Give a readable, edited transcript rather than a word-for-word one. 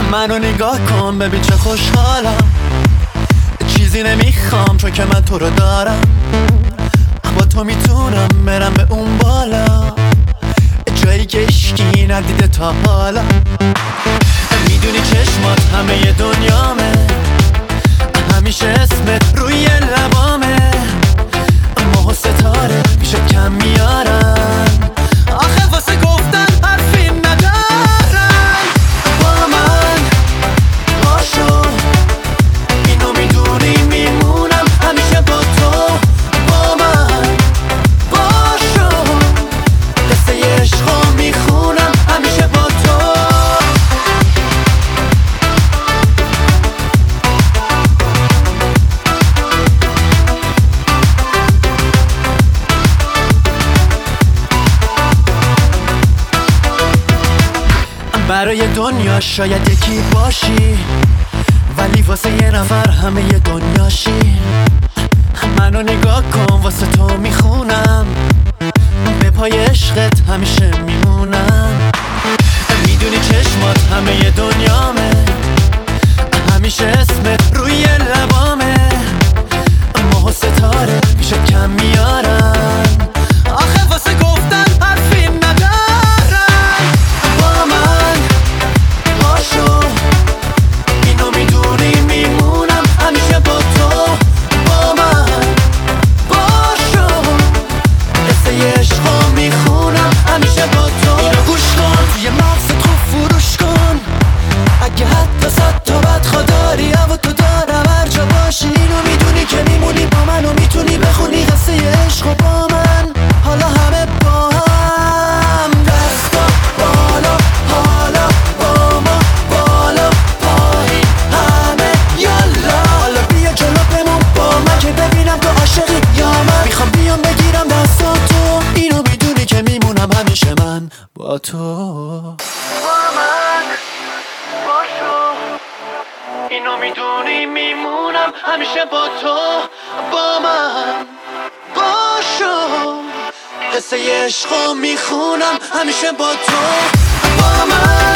منو نگاه کن ببین چه خوشحالم، چیزی نمیخوام چون که من تو رو دارم. با تو میتونم برم به اون بالا، جایی که عشقی ندیده تا حالا. میدونی چشمات همه دنیامه، همیشه اسمت روی لبامه. ماه و ستاره پیش کم میارن، آخه واسه گفتن حرفی ندارن. با من باشو، اینو میدونی میمونم همیشه با تو. با من باشو، قصه عشقو میخونم همیشه با تو. برای دنیا شاید یکی باشی، ولی واسه یه نفر همه ی دنیاشی. منو نگاه کن واسه تو میخونم، به پای عشقت همیشه میمونم. میدونی چشمات همه ی دنیامه، همیشه اسمت روی لبامه. ماه و ستاره پیش کم میارن، آخه واسه گفتن حرفی ندارن. با من باشو، اینو میدونی میمونم همیشه با تو. با من باشو، قصه عشقو میخونم همیشه با تو. اینو گوش کن، توی مغزت خوب فروش کن، اگه حتی 100 تا بدخواداری هوا تو دارم هر جا باشی. اینو میدونی که میمونی با من و میتونی بخونی قصه عشقو با من. حالا همه با هم دستا بالا، حالا با ما بالا پایین همه یالا. حالا بیا جلو بمون با من که ببینم تو عاشقی یا من. میخوام بیام بگیرم دستاتو، اینو میدونی که میمونم همیشه من با تو. با من باشو، اینو میدونی میمونم همیشه با تو. با من باشو، قصه عشقو میخونم همیشه با تو. با من